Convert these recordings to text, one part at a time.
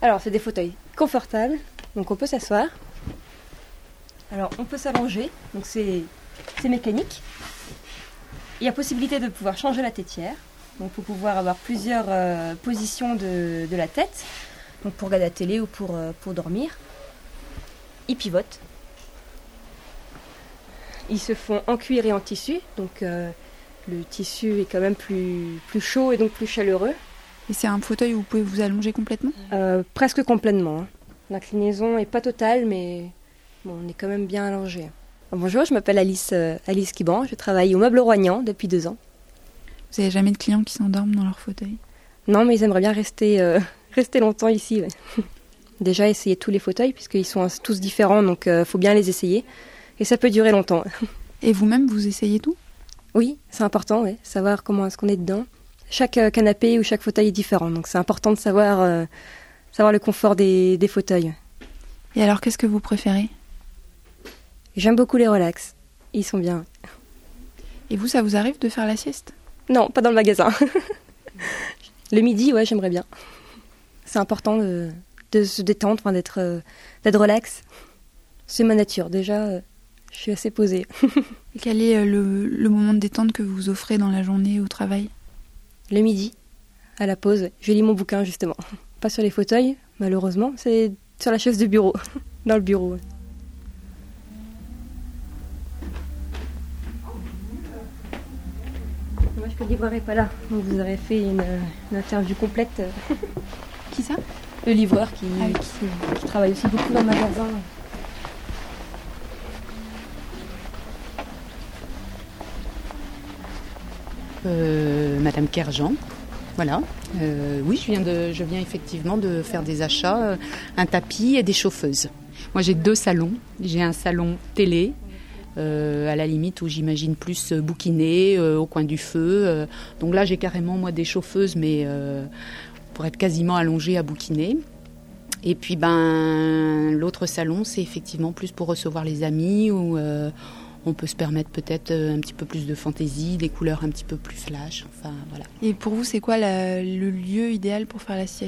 Alors, c'est des fauteuils confortables, donc on peut s'asseoir. Alors, on peut s'allonger, donc c'est mécanique. Il y a possibilité de pouvoir changer la tétière, donc pour pouvoir avoir plusieurs positions de la tête, donc pour regarder la télé ou pour dormir. Ils pivotent. Ils se font en cuir et en tissu, donc le tissu est quand même plus chaud et donc plus chaleureux. Et c'est un fauteuil où vous pouvez vous allonger complètement ? Presque complètement. Hein. L'inclinaison n'est pas totale, mais bon, on est quand même bien allongé. Bonjour, je m'appelle Alice Quiban, je travaille au Meuble Roignan depuis 2 ans. Vous n'avez jamais de clients qui s'endorment dans leur fauteuil ? Non, mais ils aimeraient bien rester longtemps ici. Ouais. Déjà, essayer tous les fauteuils, puisqu'ils sont tous différents, donc il faut bien les essayer. Et ça peut durer longtemps. Et vous-même, vous essayez tout ? Oui, c'est important, ouais, savoir comment est-ce qu'on est dedans. Chaque canapé ou chaque fauteuil est différent, donc c'est important de savoir le confort des fauteuils. Et alors, qu'est-ce que vous préférez ? J'aime beaucoup les relax, ils sont bien. Et vous, ça vous arrive de faire la sieste ? Non, pas dans le magasin. Le midi, ouais, j'aimerais bien. C'est important de se détendre, enfin, d'être relax. C'est ma nature, déjà, je suis assez posée. Et quel est le moment de détente que vous offrez dans la journée au travail ? Le midi, à la pause, je lis mon bouquin justement. Pas sur les fauteuils, malheureusement, c'est sur la chaise de bureau, dans le bureau. Dommage que le livreur n'est pas là, donc vous aurez fait une interview complète. Qui ça ? Le livreur qui travaille aussi beaucoup dans le magasin. Madame Kerjean, voilà. Oui, je viens effectivement de faire des achats, un tapis et des chauffeuses. Moi, j'ai 2 salons. J'ai un salon télé, à la limite où j'imagine plus bouquiner, au coin du feu. Donc là, j'ai carrément, moi, des chauffeuses, mais pour être quasiment allongée à bouquiner. Et puis, l'autre salon, c'est effectivement plus pour recevoir les amis ou... on peut se permettre peut-être un petit peu plus de fantaisie, des couleurs un petit peu plus flash, enfin voilà. Et pour vous, c'est quoi le lieu idéal pour faire la sieste ?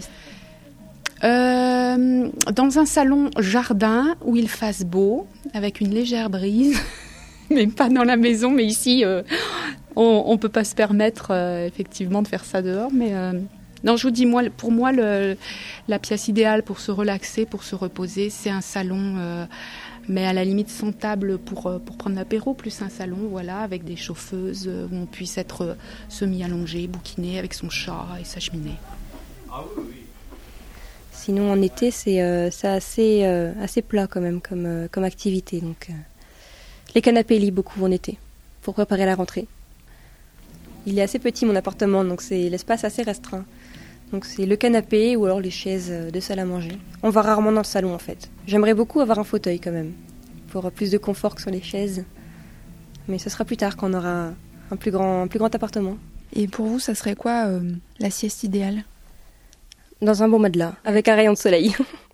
Dans un salon jardin où il fasse beau, avec une légère brise, mais pas dans la maison, mais ici, on ne peut pas se permettre effectivement de faire ça dehors, mais... Non, je vous dis, pour moi, la pièce idéale pour se relaxer, pour se reposer, c'est un salon... mais à la limite sans table pour prendre l'apéro, plus un salon, voilà, avec des chauffeuses où on puisse être semi-allongé, bouquiné avec son chat et sa cheminée. Ah oui, oui. Sinon, en été, c'est assez plat quand même comme activité. Donc, les canapés lits beaucoup en été pour préparer la rentrée. Il est assez petit mon appartement, donc c'est l'espace assez restreint. Donc c'est le canapé ou alors les chaises de salle à manger. On va rarement dans le salon en fait. J'aimerais beaucoup avoir un fauteuil quand même, pour avoir plus de confort que sur les chaises. Mais ce sera plus tard quand on aura un plus grand appartement. Et pour vous, ça serait quoi la sieste idéale ? Dans un beau matelas, avec un rayon de soleil.